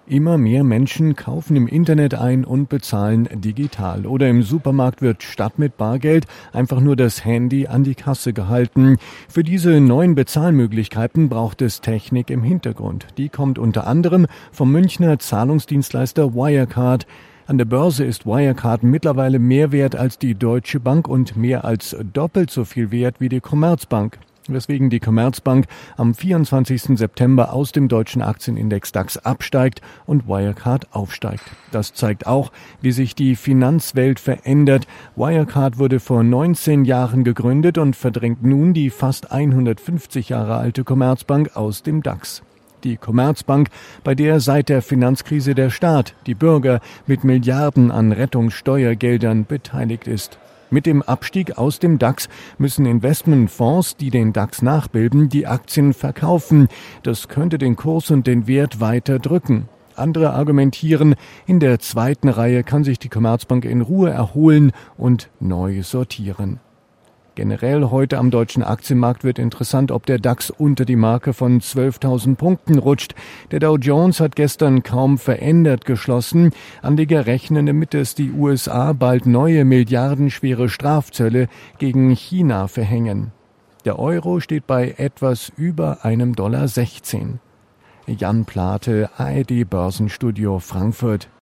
Immer mehr Menschen kaufen im Internet ein und bezahlen digital. Oder im Supermarkt wird statt mit Bargeld einfach nur das Handy an die Kasse gehalten. Für diese neuen Bezahlmöglichkeiten braucht es Technik im Hintergrund. Die kommt unter anderem vom Münchner Zahlungsdienstleister Wirecard. An der Börse ist Wirecard mittlerweile mehr wert als die Deutsche Bank und mehr als doppelt so viel wert wie die Commerzbank. Weswegen die Commerzbank am 24. September aus dem deutschen Aktienindex DAX absteigt und Wirecard aufsteigt. Das zeigt auch, wie sich die Finanzwelt verändert. Wirecard wurde vor 19 Jahren gegründet und verdrängt nun die fast 150 Jahre alte Commerzbank aus dem DAX. Die Commerzbank, bei der seit der Finanzkrise der Staat, die Bürger, mit Milliarden an Rettungssteuergeldern beteiligt ist. Mit dem Abstieg aus dem DAX müssen Investmentfonds, die den DAX nachbilden, die Aktien verkaufen. Das könnte den Kurs und den Wert weiter drücken. Andere argumentieren, in der zweiten Reihe kann sich die Commerzbank in Ruhe erholen und neu sortieren. Generell heute am deutschen Aktienmarkt wird interessant, ob der DAX unter die Marke von 12.000 Punkten rutscht. Der Dow Jones hat gestern kaum verändert geschlossen. Anleger rechnen damit, dass die USA bald neue milliardenschwere Strafzölle gegen China verhängen. Der Euro steht bei etwas über $1,16. Jan Plate, ARD Börsenstudio Frankfurt.